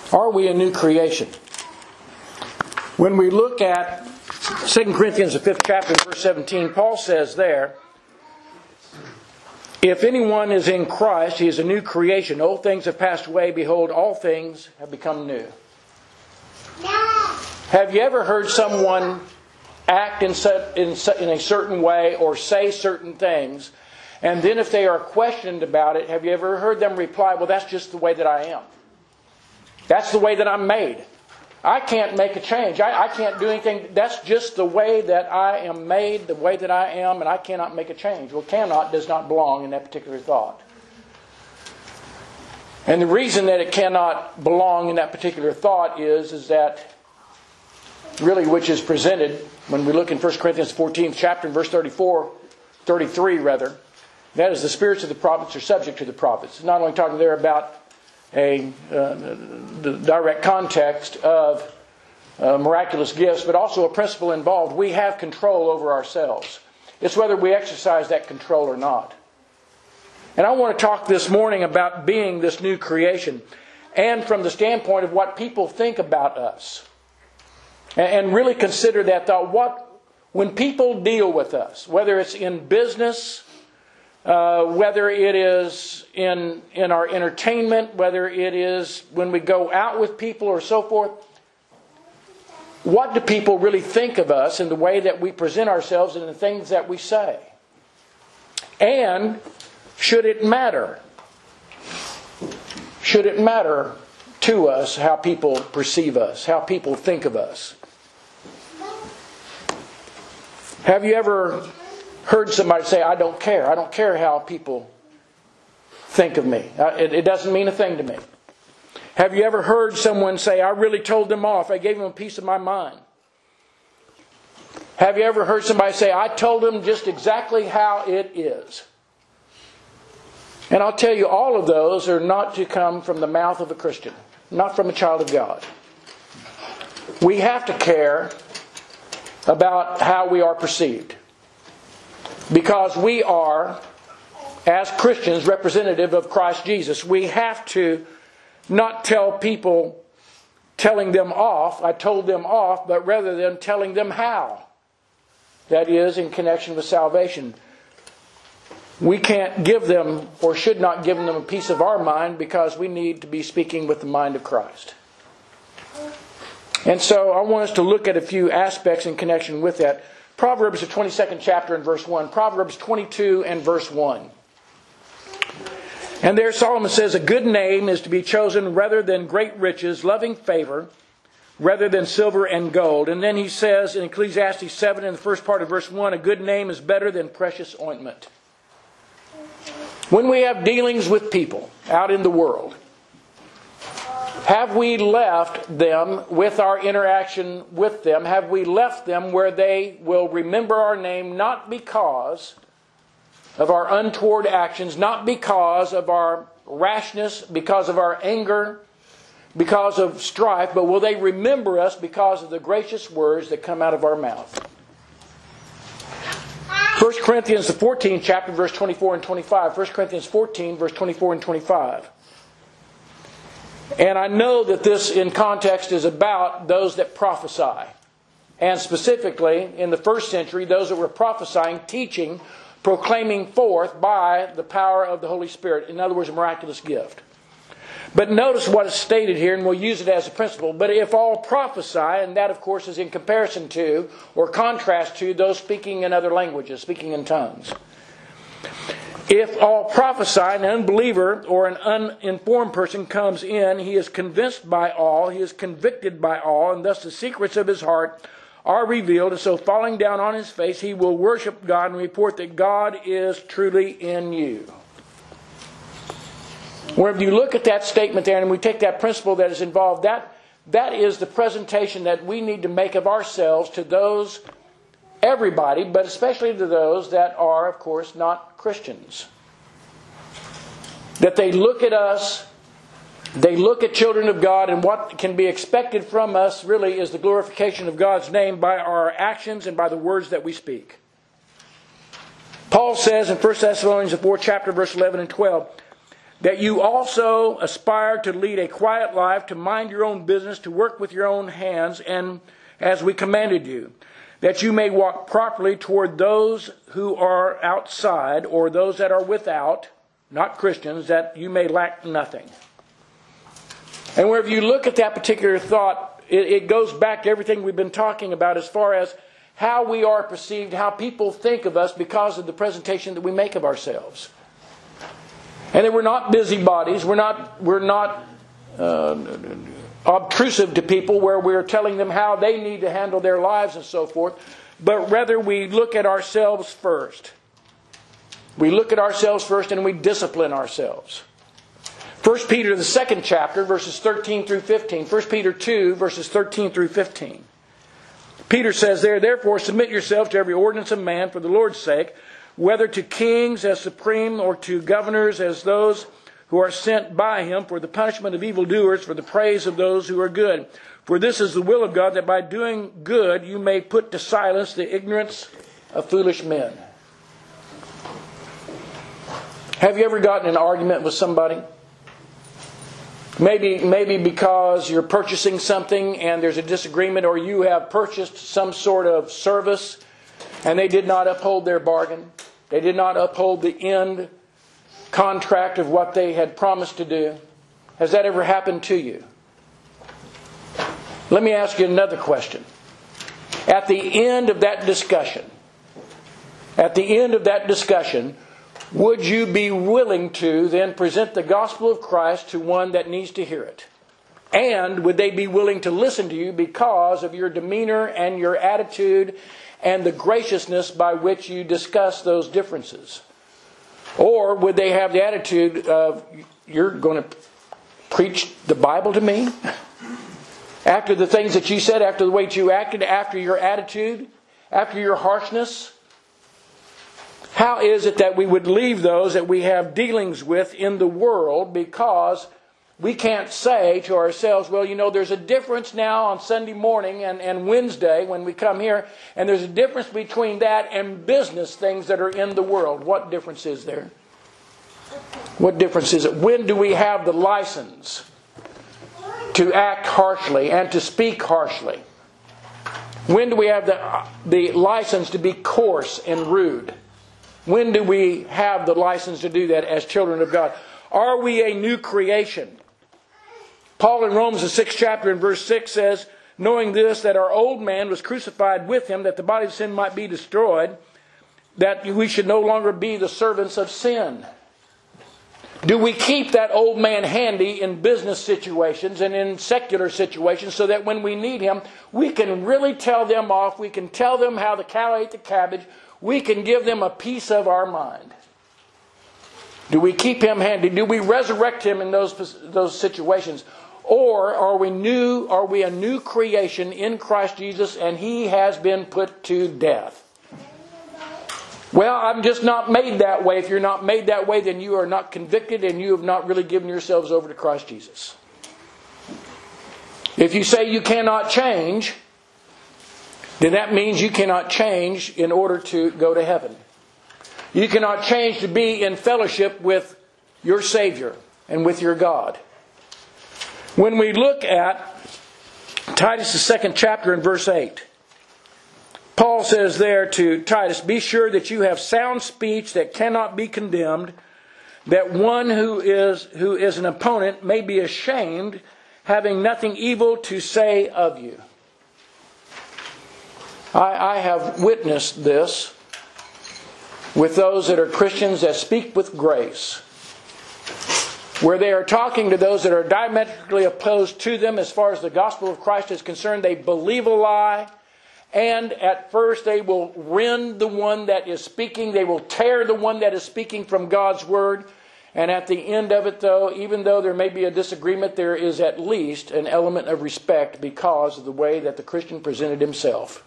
Are we a new creation? When we look at 2 Corinthians, the 5th chapter, verse 17, Paul says there, if anyone is in Christ, he is a new creation. Old things have passed away. Behold, all things have become new. Have you ever heard someone act in a certain way or say certain things, and then if they are questioned about it, have you ever heard them reply, well, that's just the way that I am. That's the way that I'm made. I can't make a change. I can't do anything. That's just the way that I am made, the way that I am, and I cannot make a change. Well, cannot does not belong in that particular thought. And the reason that it cannot belong in that particular thought is that really which is presented when we look in 1 Corinthians 14th chapter, verse 33 rather. That is the spirits of the prophets are subject to the prophets. It's not only talking there about the direct context of miraculous gifts, but also a principle involved. We have control over ourselves. It's whether we exercise that control or not. And I want to talk this morning about being this new creation, and from the standpoint of what people think about us. And really consider that thought. When people deal with us, whether it's in business, whether it is in our entertainment, whether it is when we go out with people or so forth, what do people really think of us in the way that we present ourselves and the things that we say? And should it matter? Should it matter to us how people perceive us, how people think of us? Have you ever heard somebody say, I don't care. I don't care how people think of me. It doesn't mean a thing to me. Have you ever heard someone say, I really told them off. I gave them a piece of my mind. Have you ever heard somebody say, I told them just exactly how it is? And I'll tell you, all of those are not to come from the mouth of a Christian, not from a child of God. We have to care about how we are perceived. Because we are, as Christians, representative of Christ Jesus. We have to not tell people, telling them off, I told them off, but rather than telling them how. That is, in connection with salvation. We can't give them, or should not give them, a piece of our mind, because we need to be speaking with the mind of Christ. And so I want us to look at a few aspects in connection with that. Proverbs, the 22nd chapter and verse 1. Proverbs 22 and verse 1. And there Solomon says, a good name is to be chosen rather than great riches, loving favor rather than silver and gold. And then he says in Ecclesiastes 7 in the first part of verse 1, a good name is better than precious ointment. When we have dealings with people out in the world, have we left them with our interaction with them? Have we left them where they will remember our name not because of our untoward actions, not because of our rashness, because of our anger, because of strife, but will they remember us because of the gracious words that come out of our mouth? 1 Corinthians, the 14th chapter, verse 24 and 25. 1 Corinthians 14, verse 24 and 25. And I know that this in context is about those that prophesy. And specifically, in the first century, those that were prophesying, teaching, proclaiming forth by the power of the Holy Spirit. In other words, a miraculous gift. But notice what is stated here, and we'll use it as a principle. But if all prophesy, and that of course is in comparison to, or contrast to, those speaking in other languages, speaking in tongues. If all prophesy, an unbeliever or an uninformed person comes in, he is convinced by all, he is convicted by all, and thus the secrets of his heart are revealed. And so falling down on his face, he will worship God and report that God is truly in you. Whenever you look at that statement there, and we take that principle that is involved, that is the presentation that we need to make of ourselves to those, everybody, but especially to those that are, of course, not Christians. That they look at us, they look at children of God, and what can be expected from us really is the glorification of God's name by our actions and by the words that we speak. Paul says in 1 Thessalonians 4 chapter verse 11 and 12, that you also aspire to lead a quiet life, to mind your own business, to work with your own hands, and as we commanded you, that you may walk properly toward those who are outside, or those that are without, not Christians, that you may lack nothing. And wherever you look at that particular thought, it goes back to everything we've been talking about as far as how we are perceived, how people think of us because of the presentation that we make of ourselves. And that we're not busybodies, we're not obtrusive to people where we're telling them how they need to handle their lives and so forth, but rather we look at ourselves first. We look at ourselves first and we discipline ourselves. 1 Peter, the 2nd chapter, verses 13 through 15. 1 Peter 2, verses 13 through 15. Peter says there, "Therefore submit yourselves to every ordinance of man for the Lord's sake, whether to kings as supreme or to governors as those who are sent by him for the punishment of evildoers, for the praise of those who are good. For this is the will of God, that by doing good you may put to silence the ignorance of foolish men." Have you ever gotten in an argument with somebody? Maybe because you're purchasing something and there's a disagreement, or you have purchased some sort of service and they did not uphold their bargain. They did not uphold the end contract of what they had promised to do. Has that ever happened to you? Let me ask you another question. At the end of that discussion, would you be willing to then present the gospel of Christ to one that needs to hear it? And would they be willing to listen to you because of your demeanor and your attitude and the graciousness by which you discuss those differences? Or would they have the attitude of, "You're going to preach the Bible to me? After the things that you said, after the way you acted, after your attitude, after your harshness?" How is it that we would leave those that we have dealings with in the world because we can't say to ourselves, "Well, there's a difference now on Sunday morning and Wednesday when we come here, and there's a difference between that and business things that are in the world." What difference is there? What difference is it? When do we have the license to act harshly and to speak harshly? When do we have the license to be coarse and rude? When do we have the license to do that as children of God? Are we a new creation? Paul in Romans the 6th chapter in verse 6 says, "Knowing this, that our old man was crucified with him, that the body of sin might be destroyed, that we should no longer be the servants of sin." Do we keep that old man handy in business situations and in secular situations so that when we need him, we can really tell them off, we can tell them how the cow ate the cabbage, we can give them a piece of our mind? Do we keep him handy? Do we resurrect him in those situations? Or are we a new creation in Christ Jesus and he has been put to death? Well, I'm just not made that way. If you're not made that way, then you are not convicted and you have not really given yourselves over to Christ Jesus. If you say you cannot change, then that means you cannot change in order to go to heaven. You cannot change to be in fellowship with your Savior and with your God. When we look at Titus, the 2nd chapter in verse 8, Paul says there to Titus, "Be sure that you have sound speech that cannot be condemned, that one who is an opponent may be ashamed, having nothing evil to say of you." I have witnessed this with those that are Christians that speak with grace, where they are talking to those that are diametrically opposed to them as far as the gospel of Christ is concerned. They believe a lie, and at first they will rend the one that is speaking. They will tear the one that is speaking from God's word. And at the end of it, though, even though there may be a disagreement, there is at least an element of respect because of the way that the Christian presented himself.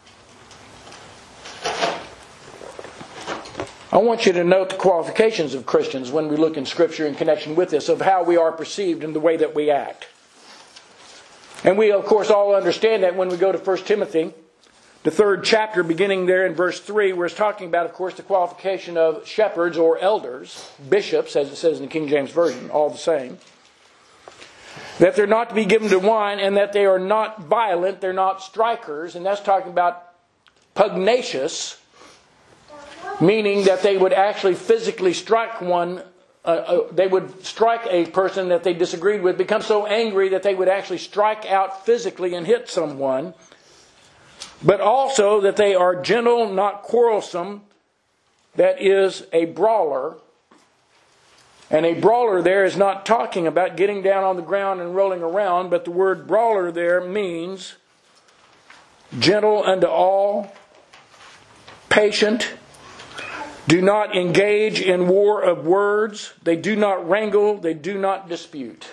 I want you to note the qualifications of Christians when we look in Scripture in connection with this, of how we are perceived and the way that we act. And we, of course, all understand that when we go to 1 Timothy, the 3rd chapter, beginning there in verse 3, where it's talking about, of course, the qualification of shepherds or elders, bishops, as it says in the King James Version, all the same. That they're not to be given to wine, and that they are not violent, they're not strikers, and that's talking about pugnacious, meaning that they would actually physically strike one. They would strike a person that they disagreed with, become so angry that they would actually strike out physically and hit someone. But also that they are gentle, not quarrelsome, that is a brawler. And a brawler there is not talking about getting down on the ground and rolling around, but the word brawler there means gentle unto all, patient, do not engage in war of words, they do not wrangle, they do not dispute.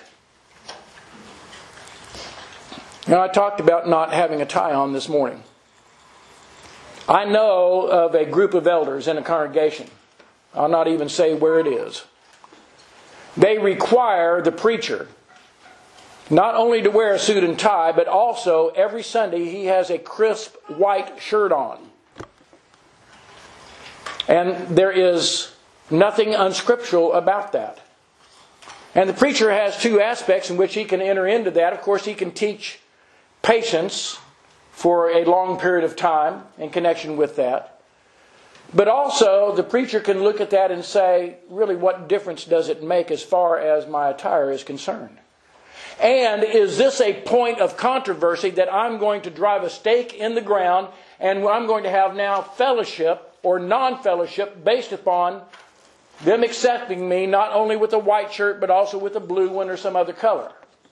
Now, I talked about not having a tie on this morning. I know of a group of elders in a congregation. I'll not even say where it is. They require the preacher not only to wear a suit and tie, but also every Sunday he has a crisp white shirt on. And there is nothing unscriptural about that. And the preacher has 2 aspects in which he can enter into that. Of course, he can teach patience for a long period of time in connection with that. But also, the preacher can look at that and say, really, what difference does it make as far as my attire is concerned? And is this a point of controversy that I'm going to drive a stake in the ground and I'm going to have now fellowship or non-fellowship based upon them accepting me not only with a white shirt but also with a blue one or some other color?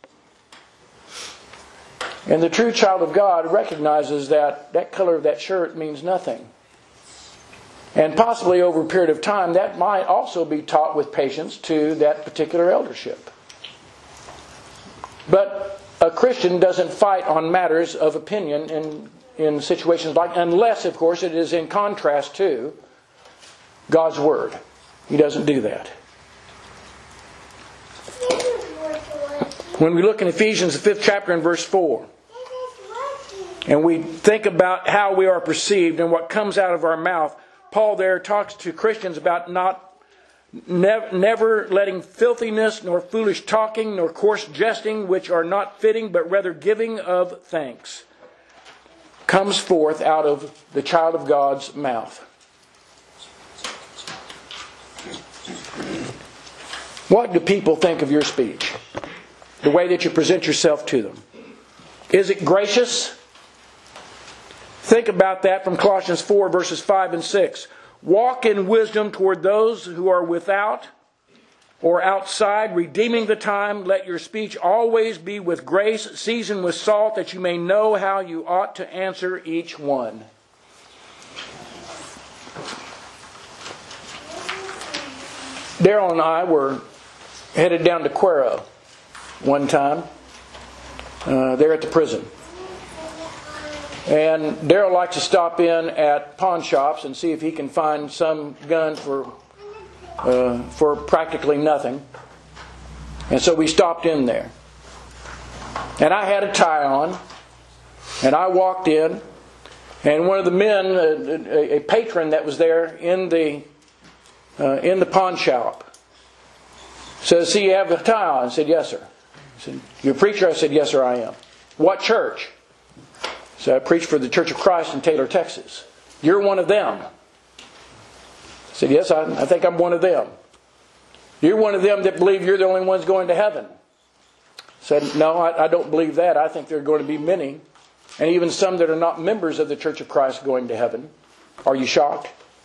And the true child of God recognizes that that color of that shirt means nothing. And possibly over a period of time, that might also be taught with patience to that particular eldership. But a Christian doesn't fight on matters of opinion in situations like, unless, of course, it is in contrast to God's Word. He doesn't do that. When we look in Ephesians, the 5th chapter and verse 4, and we think about how we are perceived and what comes out of our mouth, Paul there talks to Christians about never letting filthiness, nor foolish talking, nor coarse jesting, which are not fitting, but rather giving of thanks, comes forth out of the child of God's mouth. What do people think of your speech? The way that you present yourself to them. Is it gracious? Think about that from Colossians 4 verses 5 and 6. Walk in wisdom toward those who are without or outside, redeeming the time. Let your speech always be with grace, seasoned with salt, that you may know how you ought to answer each one. Daryl and I were headed down to Cuero one time, there at the prison. And Daryl likes to stop in at pawn shops and see if he can find some gun for practically nothing. And so we stopped in there. And I had a tie on. And I walked in. And one of the men, a patron that was there in the pawn shop, says, "See, you have a tie on?" I said, "Yes, sir." He said, "You a preacher?" I said, "Yes, sir, I am." "What church?" So I preach for the Church of Christ in Taylor, Texas. "You're one of them." I said, "Yes, I think I'm one of them." "You're one of them that believe you're the only ones going to heaven." I said, "No, I don't believe that. I think there are going to be many, and even some that are not members of the Church of Christ going to heaven." "Are you shocked?"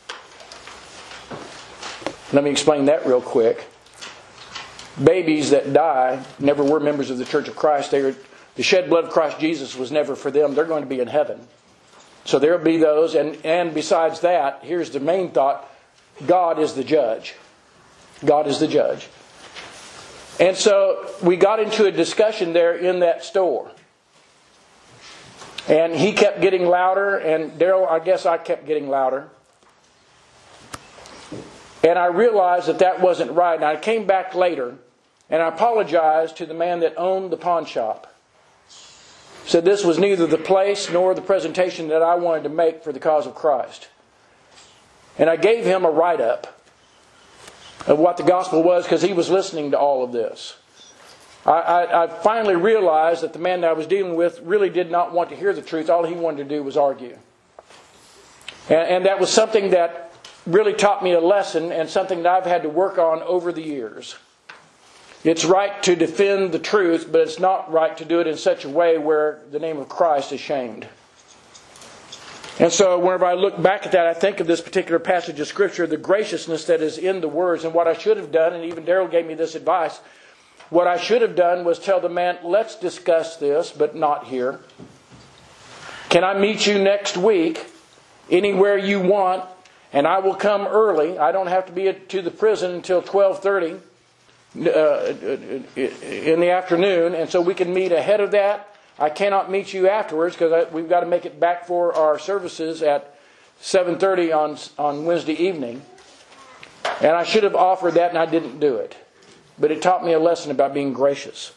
Let me explain that real quick. Babies that die never were members of the Church of Christ. The shed blood of Christ Jesus was never for them. They're going to be in heaven. So there will be those. And besides that, here's the main thought. God is the judge. God is the judge. And so we got into a discussion there in that store. And he kept getting louder. And Daryl, I guess I kept getting louder. And I realized that wasn't right. And I came back later. And I apologized to the man that owned the pawn shop. said this was neither the place nor the presentation that I wanted to make for the cause of Christ. And I gave him a write-up of what the gospel was because he was listening to all of this. I finally realized that the man that I was dealing with really did not want to hear the truth. All he wanted to do was argue. And that was something that really taught me a lesson and something that I've had to work on over the years. It's right to defend the truth, but it's not right to do it in such a way where the name of Christ is shamed. And so whenever I look back at that, I think of this particular passage of Scripture, the graciousness that is in the words, and what I should have done, and even Daryl gave me this advice, what I should have done was tell the man, let's discuss this, but not here. Can I meet you next week, anywhere you want, and I will come early. I don't have to be to the prison until 12:30 in the afternoon, and so we can meet ahead of that. I cannot meet you afterwards because we've got to make it back for our services at 7:30 on Wednesday evening. And I should have offered that, and I didn't do it. But it taught me a lesson about being gracious.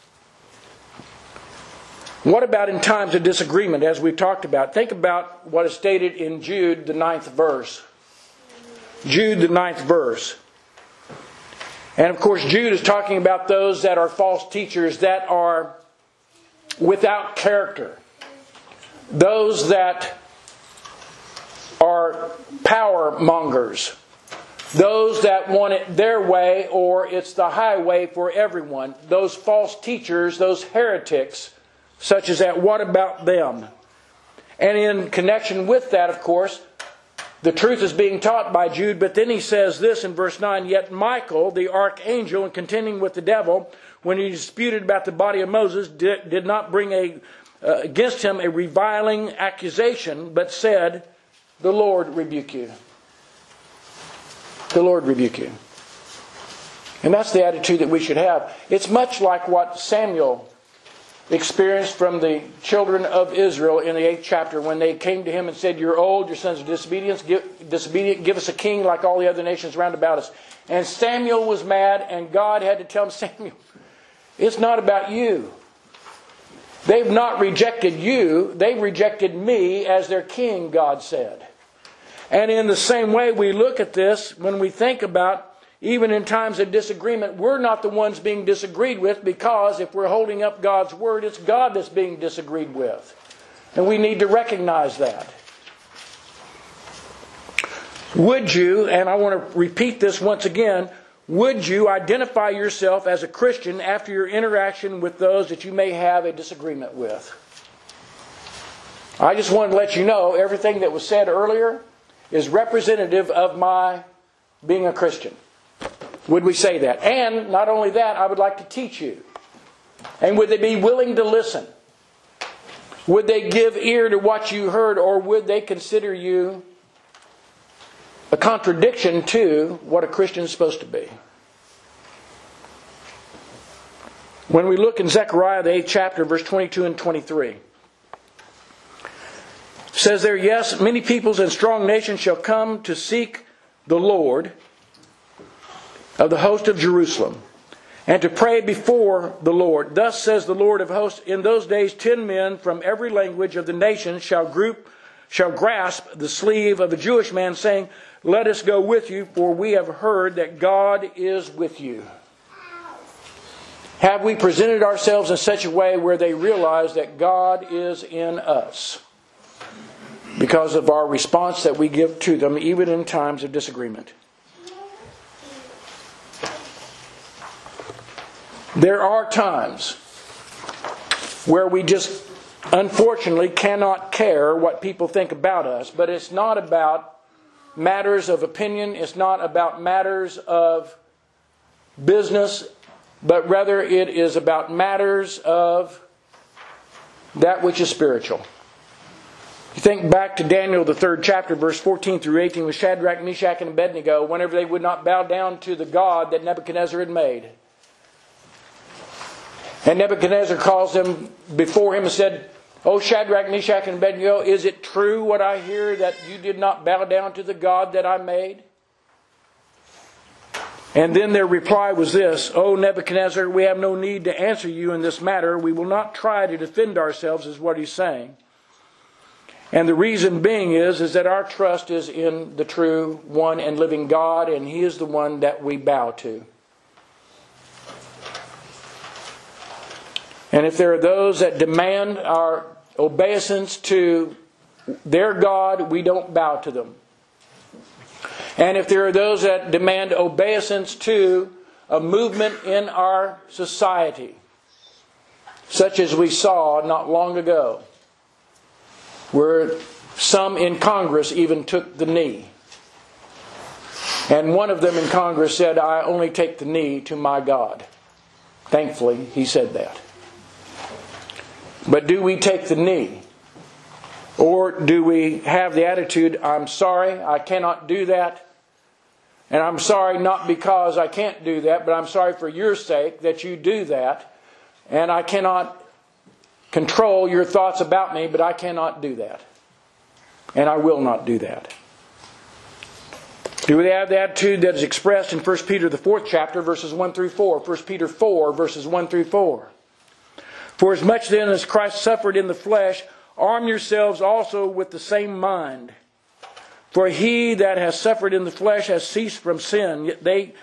What about in times of disagreement, as we've talked about? Think about what is stated in Jude, the 9th verse. Jude, the 9th verse. And of course, Jude is talking about those that are false teachers, that are without character. Those that are power mongers. Those that want it their way, or it's the highway for everyone. Those false teachers, those heretics, such as that. What about them? And in connection with that, of course, the truth is being taught by Jude. But then he says this in verse 9, yet Michael, the archangel, in contending with the devil, when he disputed about the body of Moses, did not bring against him a reviling accusation, but said, the Lord rebuke you. The Lord rebuke you. And that's the attitude that we should have. It's much like what Samuel experienced from the children of Israel in the 8th chapter when they came to him and said, you're old, your sons are disobedient, give us a king like all the other nations round about us. And Samuel was mad, and God had to tell him, Samuel, it's not about you. They've not rejected you, they've rejected me as their king, God said. And in the same way, we look at this when we think about, even in times of disagreement, we're not the ones being disagreed with, because if we're holding up God's Word, it's God that's being disagreed with. And we need to recognize that. Would you, and I want to repeat this once again, would you identify yourself as a Christian after your interaction with those that you may have a disagreement with? I just wanted to let you know everything that was said earlier is representative of my being a Christian. Would we say that? And not only that, I would like to teach you. And would they be willing to listen? Would they give ear to what you heard, or would they consider you a contradiction to what a Christian is supposed to be? When we look in Zechariah, the 8th chapter, verse 22 and 23. Says there, yes, many peoples and strong nations shall come to seek the Lord of the host of Jerusalem, and to pray before the Lord. Thus says the Lord of hosts, in those days 10 men from every language of the nations shall grasp the sleeve of a Jewish man, saying, let us go with you, for we have heard that God is with you. Have we presented ourselves in such a way where they realize that God is in us? Because of our response that we give to them, even in times of disagreement. There are times where we just, unfortunately, cannot care what people think about us. But it's not about matters of opinion. It's not about matters of business. But rather it is about matters of that which is spiritual. You think back to Daniel, the 3rd chapter, verse 14 through 18, with Shadrach, Meshach, and Abednego, whenever they would not bow down to the God that Nebuchadnezzar had made. And Nebuchadnezzar calls them before him and said, O Shadrach, Meshach, and Abednego, is it true what I hear that you did not bow down to the God that I made? And then their reply was this: "O Nebuchadnezzar, we have no need to answer you in this matter. We will not try to defend ourselves," is what he's saying. And the reason being is that our trust is in the true one and living God, and He is the one that we bow to. And if there are those that demand our obeisance to their God, we don't bow to them. And if there are those that demand obeisance to a movement in our society, such as we saw not long ago, where some in Congress even took the knee. And one of them in Congress said, "I only take the knee to my God." Thankfully, he said that. But do we take the knee? Or do we have the attitude, "I'm sorry, I cannot do that. And I'm sorry not because I can't do that, but I'm sorry for your sake that you do that. And I cannot control your thoughts about me, but I cannot do that. And I will not do that." Do we have the attitude that is expressed in 1 Peter the 4th chapter, verses 1 through 4? 1 Peter 4, verses 1 through 4. "For as much then as Christ suffered in the flesh, arm yourselves also with the same mind. For he that has suffered in the flesh has ceased from sin,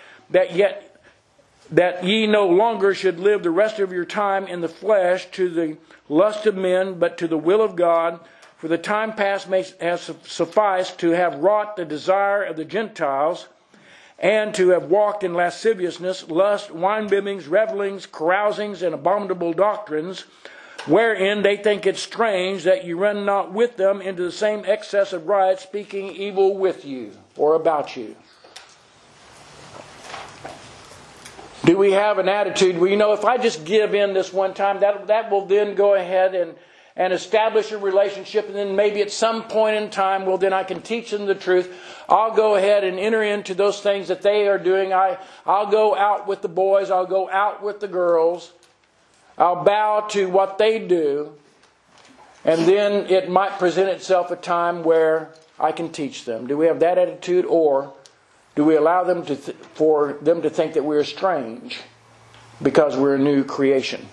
that ye no longer should live the rest of your time in the flesh to the lust of men, but to the will of God. For the time past has sufficed to have wrought the desire of the Gentiles, and to have walked in lasciviousness, lust, wine-bibbings, revellings, carousings, and abominable doctrines, wherein they think it strange that you run not with them into the same excess of riot, speaking evil with you," or about you. Do we have an attitude, well, if I just give in this one time, that will then go ahead and establish a relationship, and then maybe at some point in time, then I can teach them the truth. I'll go ahead and enter into those things that they are doing. I'll go out with the boys. I'll go out with the girls. I'll bow to what they do. And then it might present itself a time where I can teach them. Do we have that attitude, or do we allow them for them to think that we're strange because we're a new creation?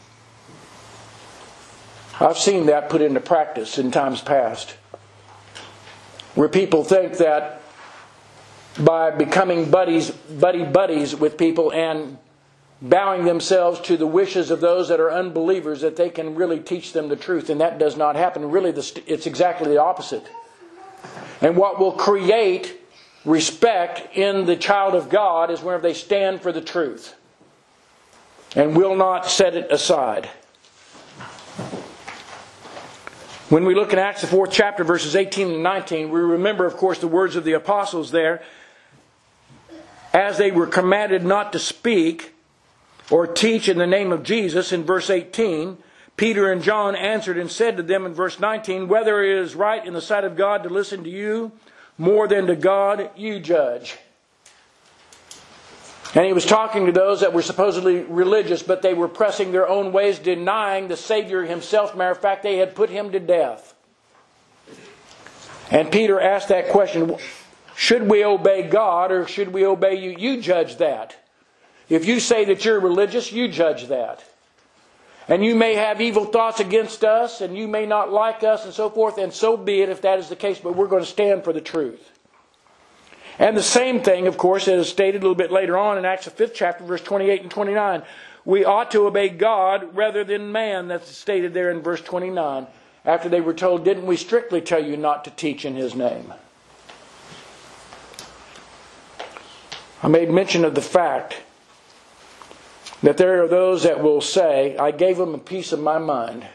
I've seen that put into practice in times past, where people think that by becoming buddies with people and bowing themselves to the wishes of those that are unbelievers, that they can really teach them the truth. And that does not happen. Really, it's exactly the opposite. And what will create respect in the child of God is whenever they stand for the truth and will not set it aside. When we look in Acts the 4th chapter, verses 18 and 19, we remember, of course, the words of the apostles there. As they were commanded not to speak or teach in the name of Jesus, in verse 18, Peter and John answered and said to them in verse 19, "Whether it is right in the sight of God to listen to you more than to God, you judge." And he was talking to those that were supposedly religious, but they were pressing their own ways, denying the Savior himself. Matter of fact, they had put him to death. And Peter asked that question, should we obey God or should we obey you? You judge that. If you say that you're religious, you judge that. And you may have evil thoughts against us, and you may not like us, and so forth, and so be it if that is the case, but we're going to stand for the truth. And the same thing, of course, as stated a little bit later on in Acts the 5th chapter, verse 28 and 29. We ought to obey God rather than man. That's stated there in verse 29. After they were told, "Didn't we strictly tell you not to teach in His name?" I made mention of the fact that there are those that will say, "I gave them a piece of my mind."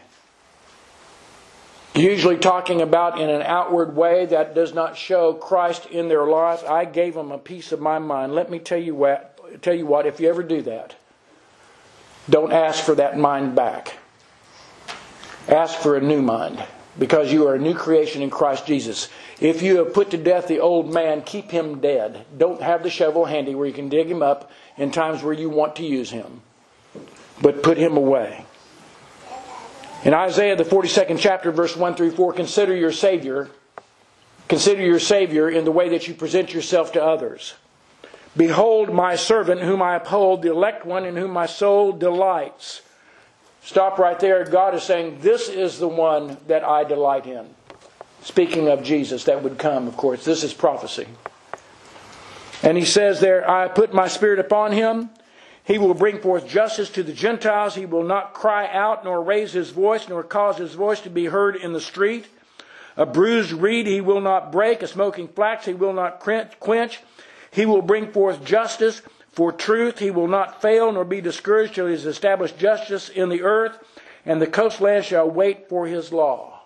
Usually talking about in an outward way that does not show Christ in their life. "I gave them a piece of my mind." Let me tell you what, if you ever do that, don't ask for that mind back. Ask for a new mind, because you are a new creation in Christ Jesus. If you have put to death the old man, keep him dead. Don't have the shovel handy where you can dig him up in times where you want to use him, but put him away. In Isaiah the 42nd chapter, verse 1 through 4, consider your Savior. Consider your Savior in the way that you present yourself to others. Behold my servant whom I uphold, the elect one in whom my soul delights. Stop right there. God is saying, this is the one that I delight in. Speaking of Jesus that would come, of course. This is prophecy. And he says there, I put my spirit upon him. He will bring forth justice to the Gentiles. He will not cry out, nor raise his voice, nor cause his voice to be heard in the street. A bruised reed he will not break. A smoking flax he will not quench. He will bring forth justice for truth. He will not fail, nor be discouraged till he has established justice in the earth. And the coastland shall wait for his law.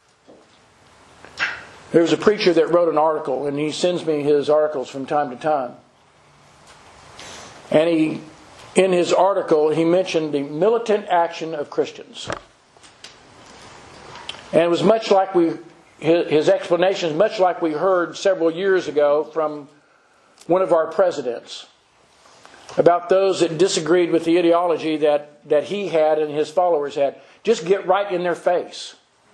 There was a preacher that wrote an article, and he sends me his articles from time to time. And in his article, he mentioned the militant action of Christians. And it was much like his explanation is much like we heard several years ago from one of our presidents about those that disagreed with the ideology that he had and his followers had. Just get right in their face.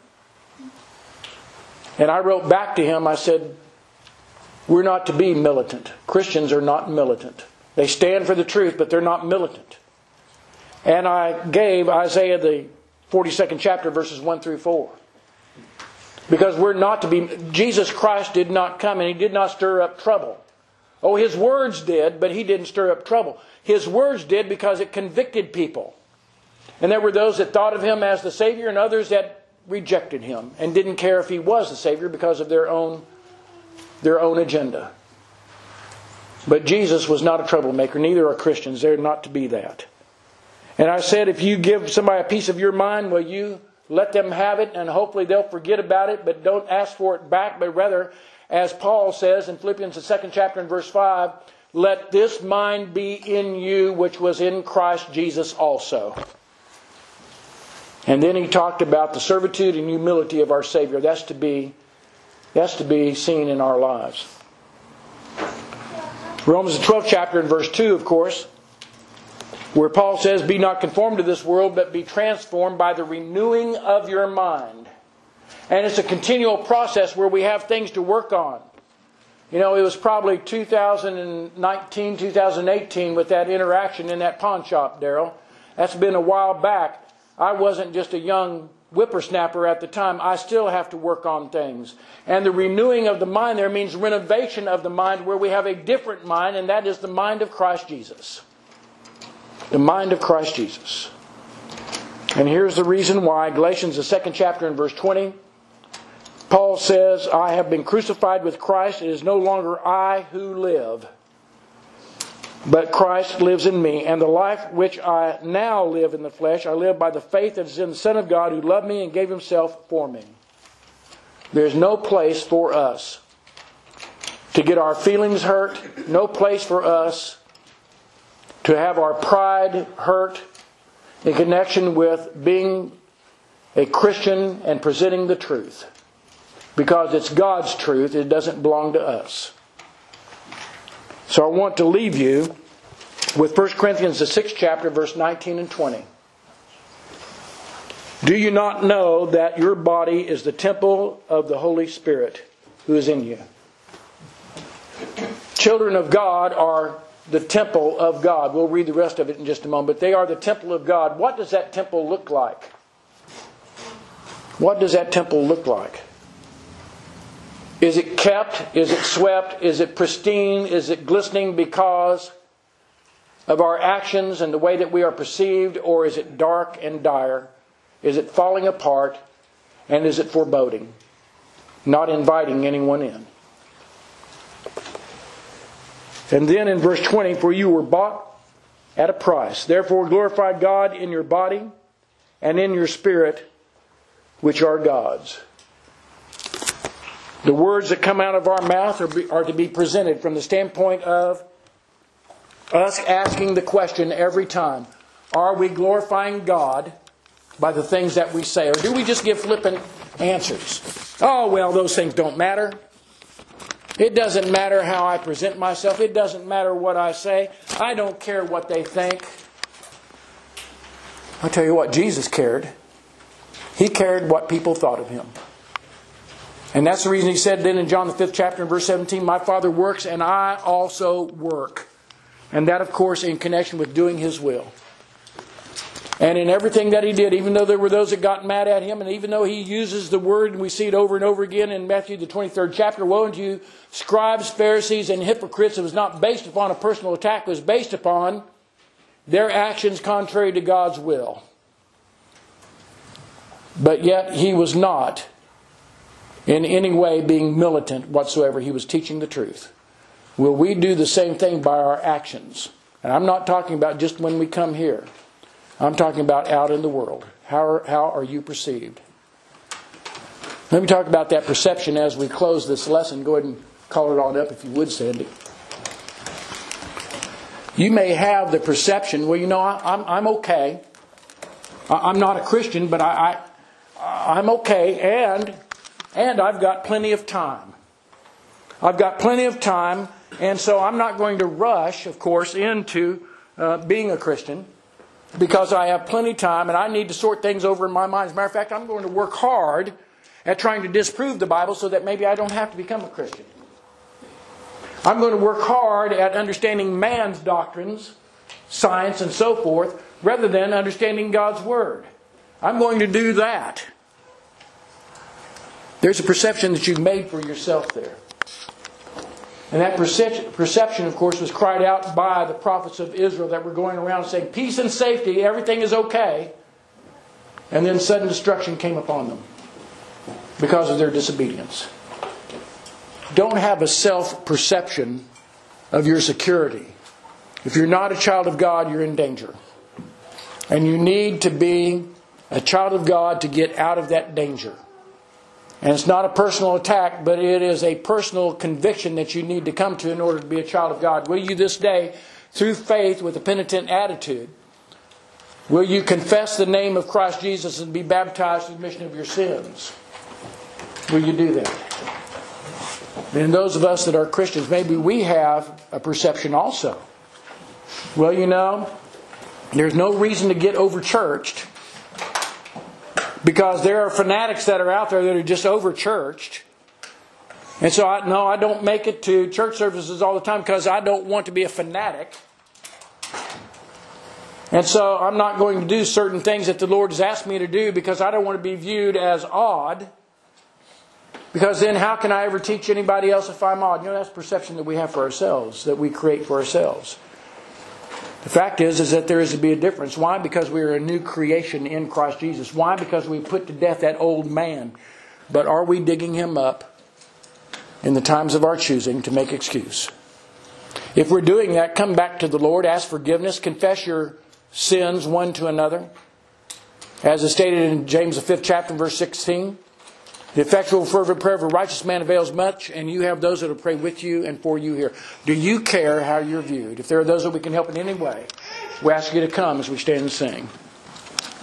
And I wrote back to him, I said, we're not to be militant. Christians are not militant. They stand for the truth, but they're not militant. And I gave Isaiah the 42nd chapter, verses 1 through 4. Because we're not to be... Jesus Christ did not come and He did not stir up trouble. Oh, His words did, but He didn't stir up trouble. His words did because it convicted people. And there were those that thought of Him as the Savior and others that rejected Him and didn't care if He was the Savior because of their own agenda. But Jesus was not a troublemaker. Neither are Christians. They're not to be that. And I said, if you give somebody a piece of your mind, will you let them have it and hopefully they'll forget about it, but don't ask for it back, but rather, as Paul says in Philippians the 2nd chapter and verse 5, let this mind be in you which was in Christ Jesus also. And then he talked about the servitude and humility of our Savior. That's to be seen in our lives. Romans the 12th chapter and verse 2, of course, where Paul says, be not conformed to this world, but be transformed by the renewing of your mind. And it's a continual process where we have things to work on. You know, it was probably 2019, 2018 with that interaction in that pawn shop, Daryl. That's been a while back. I wasn't just a young whippersnapper at the time. I still have to work on things. And the renewing of the mind there means renovation of the mind where we have a different mind, and that is the mind of Christ Jesus. The mind of Christ Jesus. And here's the reason why. Galatians the 2nd chapter and verse 20. Paul says, I have been crucified with Christ. It is no longer I who live, but Christ lives in me. And the life which I now live in the flesh, I live by the faith that is in the Son of God who loved me and gave Himself for me. There's no place for us to get our feelings hurt. No place for us to have our pride hurt in connection with being a Christian and presenting the truth. Because it's God's truth. It doesn't belong to us. So I want to leave you with 1 Corinthians the 6th chapter, verse 19 and 20. Do you not know that your body is the temple of the Holy Spirit who is in you? Children of God are the temple of God. We'll read the rest of it in just a moment. But they are the temple of God. What does that temple look like? What does that temple look like? Is it kept? Is it swept? Is it pristine? Is it glistening because of our actions and the way that we are perceived? Or is it dark and dire? Is it falling apart? And is it foreboding? Not inviting anyone in. And then in verse 20, for you were bought at a price. Therefore glorify God in your body and in your spirit, which are God's. The words that come out of our mouth are to be presented from the standpoint of us asking the question every time, are we glorifying God by the things that we say? Or do we just give flippant answers? Oh, well, those things don't matter. It doesn't matter how I present myself. It doesn't matter what I say. I don't care what they think. I'll tell you what, Jesus cared. He cared what people thought of Him. And that's the reason he said then in John the 5th chapter and verse 17, my Father works and I also work. And that, of course, in connection with doing His will. And in everything that He did, even though there were those that got mad at Him, and even though He uses the word, and we see it over and over again in Matthew the 23rd chapter, woe unto you, scribes, Pharisees, and hypocrites. It was not based upon a personal attack. It was based upon their actions contrary to God's will. But yet He was not in any way being militant whatsoever. He was teaching the truth. Will we do the same thing by our actions? And I'm not talking about just when we come here. I'm talking about out in the world. How are you perceived? Let me talk about that perception as we close this lesson. Go ahead and call it on up if you would, Sandy. You may have the perception, well, you know, I'm okay. I'm not a Christian, but I'm okay, and I've got plenty of time. I've got plenty of time, and so I'm not going to rush, of course, into being a Christian because I have plenty of time and I need to sort things over in my mind. As a matter of fact, I'm going to work hard at trying to disprove the Bible so that maybe I don't have to become a Christian. I'm going to work hard at understanding man's doctrines, science, and so forth, rather than understanding God's Word. I'm going to do that. There's a perception that you've made for yourself there. And that perception, of course, was cried out by the prophets of Israel that were going around saying, peace and safety, everything is okay. And then sudden destruction came upon them because of their disobedience. Don't have a self-perception of your security. If you're not a child of God, you're in danger. And you need to be a child of God to get out of that danger. And it's not a personal attack, but it is a personal conviction that you need to come to in order to be a child of God. Will you this day, through faith with a penitent attitude, will you confess the name of Christ Jesus and be baptized for the remission of your sins? Will you do that? And those of us that are Christians, maybe we have a perception also. Well, you know, there's no reason to get over-churched. Because there are fanatics that are out there that are just over-churched. And so I don't make it to church services all the time because I don't want to be a fanatic. And so I'm not going to do certain things that the Lord has asked me to do because I don't want to be viewed as odd. Because then how can I ever teach anybody else if I'm odd? You know, that's a perception that we have for ourselves, that we create for ourselves. The fact is that there is to be a difference. Why? Because we are a new creation in Christ Jesus. Why? Because we put to death that old man. But are we digging him up in the times of our choosing to make excuse? If we're doing that, come back to the Lord, ask forgiveness, confess your sins one to another. As is stated in James the 5th chapter, verse 16. The effectual fervent prayer of a righteous man avails much, and you have those that will pray with you and for you here. Do you care how you're viewed? If there are those that we can help in any way, we ask you to come as we stand and sing.